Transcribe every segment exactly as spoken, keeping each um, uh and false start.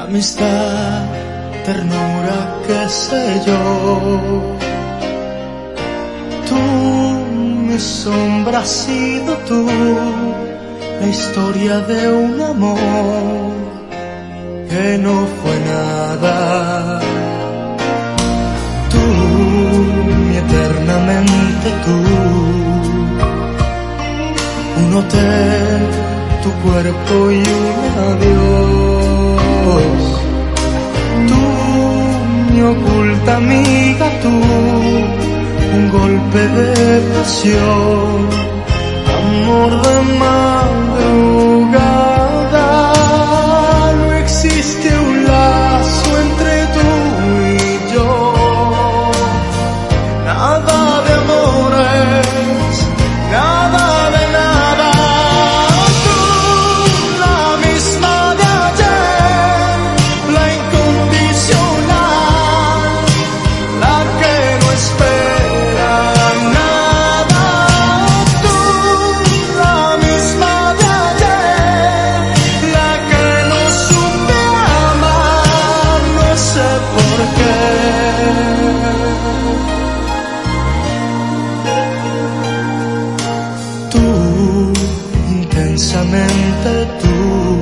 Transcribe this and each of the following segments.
amistad, ternura, qué sé yo. Tú, mi sombra, has sido tú, la historia de un amor que no fue nada. Tú, mi eternamente tú, un hotel, tu cuerpo y un adiós. Tú, mi oculta amiga, tú, un golpe de pasión, amor de madrugada. No existe un lazo entre tú y yo, nada de amores, nada de nada. Tú, la misma de ayer, la incondicional, la que no espera nada. Tú, la misma de ayer, la que no supe amar, no sé por qué. Tú, intensamente tú,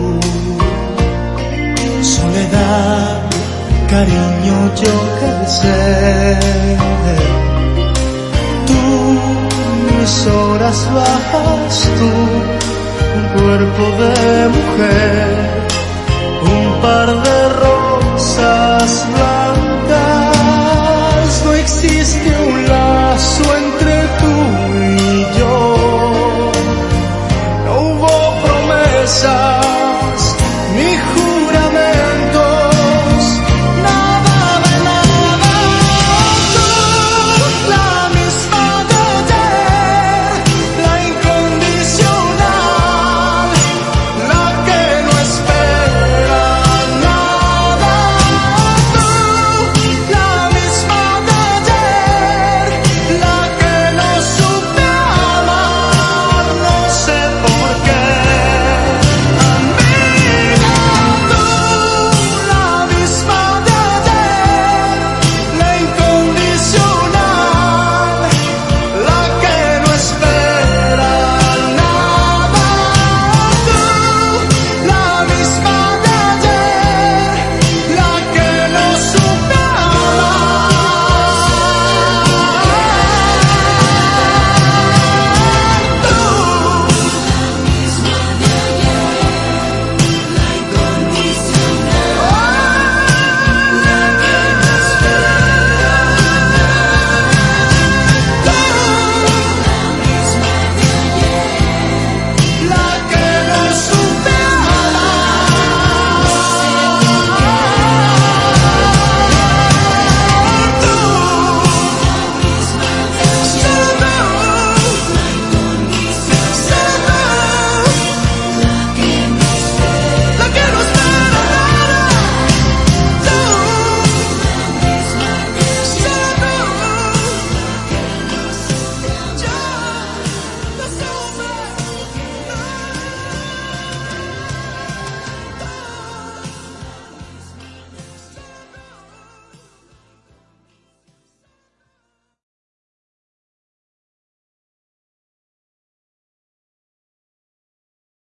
soledad, cariño, yo qué sé. Tú, mis horas bajas, tú, un cuerpo de mujer.